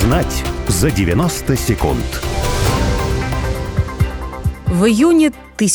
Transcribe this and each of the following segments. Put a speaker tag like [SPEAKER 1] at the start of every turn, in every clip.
[SPEAKER 1] Узнать за 90 секунд.
[SPEAKER 2] В июне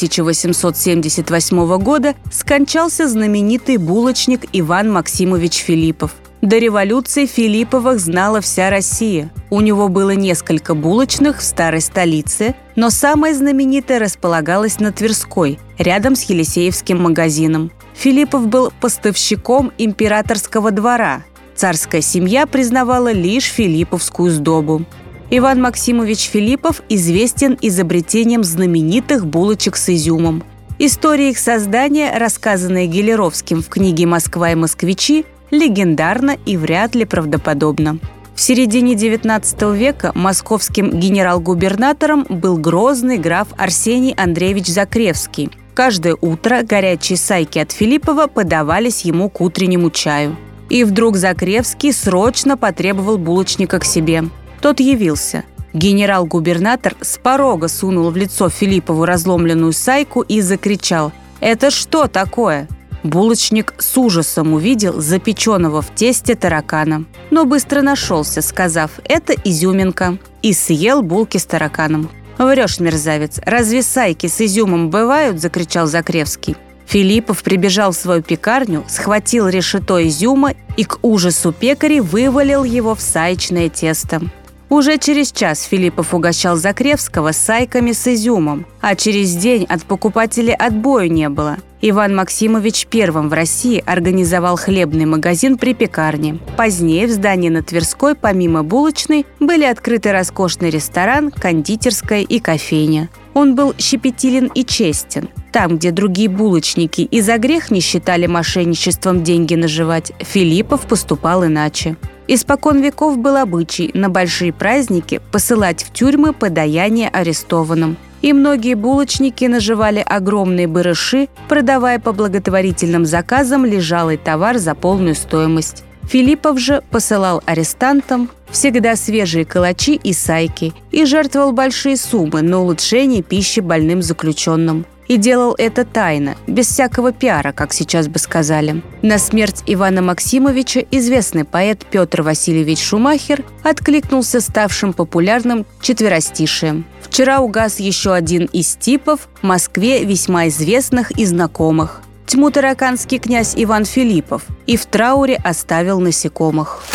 [SPEAKER 2] 1878 года скончался знаменитый булочник Иван Максимович Филиппов. До революции Филипповых знала вся Россия. У него было несколько булочных в старой столице, но самая знаменитая располагалась на Тверской, рядом с Елисеевским магазином. Филиппов был поставщиком императорского двора. Царская семья признавала лишь филипповскую сдобу. Иван Максимович Филиппов известен изобретением знаменитых булочек с изюмом. История их создания, рассказанная Гелеровским в книге «Москва и москвичи», легендарна и вряд ли правдоподобна. В середине XIX века московским генерал-губернатором был грозный граф Арсений Андреевич Закревский. Каждое утро горячие сайки от Филиппова подавались ему к утреннему чаю. И вдруг Закревский срочно потребовал булочника к себе. Тот явился. Генерал-губернатор с порога сунул в лицо Филиппову разломленную сайку и закричал: «Это что такое?» Булочник с ужасом увидел запеченного в тесте таракана, но быстро нашелся, сказав: «Это изюминка», и съел булки с тараканом. «Врешь, мерзавец, разве сайки с изюмом бывают?» – закричал Закревский. Филиппов прибежал в свою пекарню, схватил решето изюма и к ужасу пекарей вывалил его в саечное тесто. Уже через час Филиппов угощал Закревского сайками с изюмом, а через день от покупателей отбоя не было. Иван Максимович первым в России организовал хлебный магазин при пекарне. Позднее в здании на Тверской, помимо булочной, были открыты роскошный ресторан, кондитерская и кофейня. Он был щепетилен и честен. Там, где другие булочники и за грех не считали мошенничеством деньги наживать, Филиппов поступал иначе. Испокон веков был обычай на большие праздники посылать в тюрьмы подаяние арестованным. И многие булочники наживали огромные барыши, продавая по благотворительным заказам лежалый товар за полную стоимость. Филиппов же посылал арестантам всегда свежие калачи и сайки и жертвовал большие суммы на улучшение пищи больным заключенным. И делал это тайно, без всякого пиара, как сейчас бы сказали. На смерть Ивана Максимовича известный поэт Петр Васильевич Шумахер откликнулся ставшим популярным четверостишием. Вчера угас еще один из типов в Москве весьма известных и знакомых. Тьму тараканский князь Иван Филиппов и в трауре оставил насекомых.